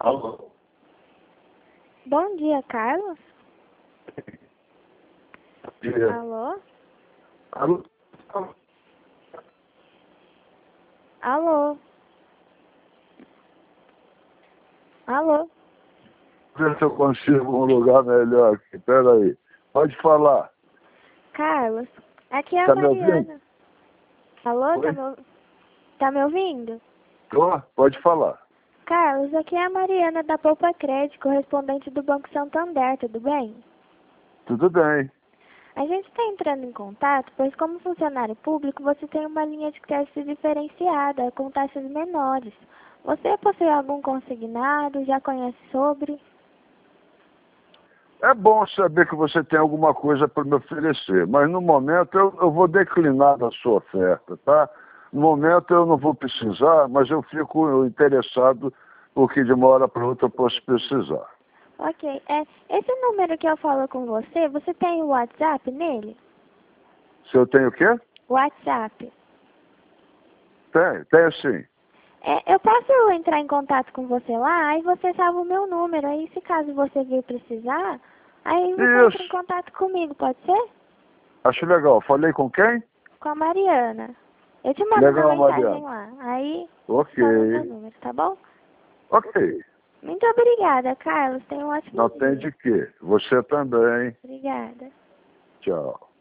Alô? Bom dia, Carlos. Dia. Alô? Alô? Alô? Alô? Ver se eu consigo um lugar melhor aqui. Pera aí. Pode falar. Carlos, aqui é a Tá me ouvindo? Mariana. Alô? Oi? Tá me ouvindo? Tô? Pode falar. Carlos, aqui é a Mariana da Poupa Crédito, correspondente do Banco Santander, tudo bem? Tudo bem. A gente está entrando em contato, pois como funcionário público, você tem uma linha de crédito diferenciada, com taxas menores. Você possui algum consignado? Já conhece sobre? É bom saber que você tem alguma coisa para me oferecer, mas no momento eu vou declinar da sua oferta, tá? No momento eu não vou precisar, mas eu fico interessado porque de uma hora para outra eu posso precisar. Ok, esse número que eu falo com você tem o WhatsApp nele? Se eu tenho o quê? WhatsApp. Tenho sim. Eu posso entrar em contato com você lá, aí você salva o meu número, aí se caso você vir precisar, aí você entra em Isso. contato comigo, pode ser? Acho legal. Falei com quem? Com a Mariana. Eu te mando uma Legal, mensagem Mariana. lá, aí Ok. salva o meu número, tá bom? Ok. Muito obrigada, Carlos. Tenha um ótimo Não tem dia. de quê. Você também. Obrigada. Tchau.